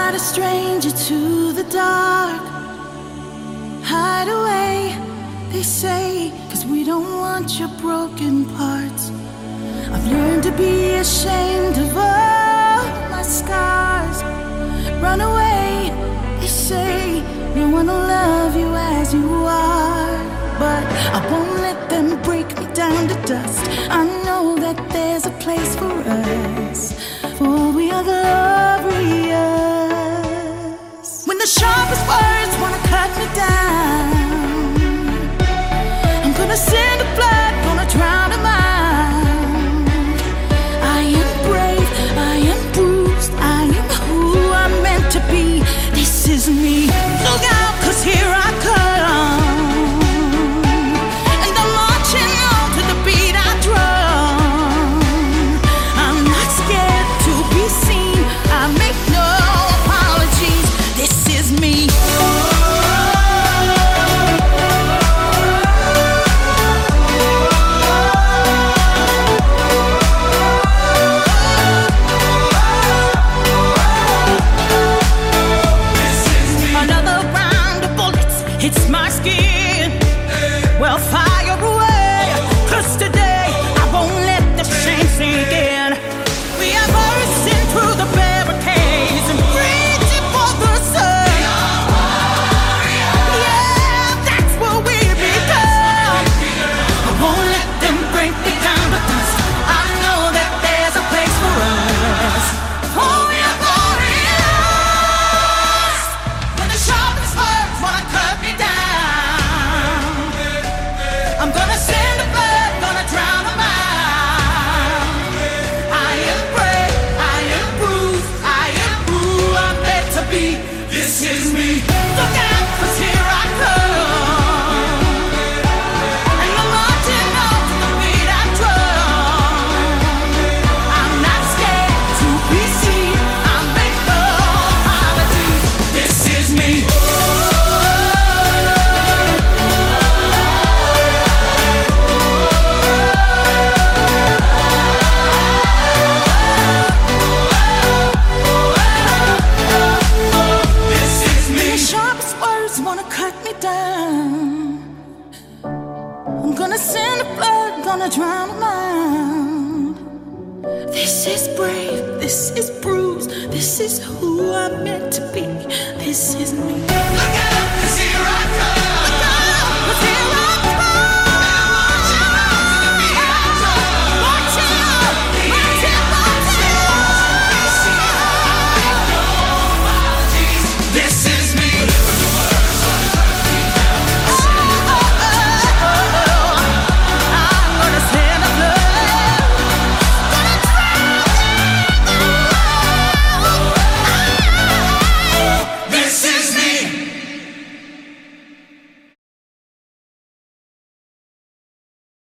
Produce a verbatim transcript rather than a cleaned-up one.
not a stranger to the dark. Hide away, they say, 'cause we don't want your broken parts. I've learned to be ashamed of all my scars. Run away, they say, no one will love you as you are. But I won't let them break me down to dust. I know that there's a place for us, for we are glorious. When the sharpest words wanna cut me down, I'm gonna send a flood, gonna drown a mind. I am brave, I am bruised, I am who I'm meant to be. This is me. Look out, 'cause here I come. It's my skin. Well, fire away, 'cause today I won't let the shame sink in. We are bursting through the barricades and reaching for the sun. Yeah, that's what we become. I won't let them break me down to dust. I know that there's a place for us. Oh, we are glorious. When the sharpest words wanna cut me down, I'm gonna send a flood, gonna drown a mind. I am brave, I am bruised, I am who I'm meant to be. This is me. Look out, 'cause here I come. And I'm marching on to the beat I drum. I'm not scared to be seen. I make no apologies. This is me. Wanna cut me down, I'm gonna send a flood, gonna drown a mind. This is brave, this is bruised, this is who I'm meant to be. This is me. Look out!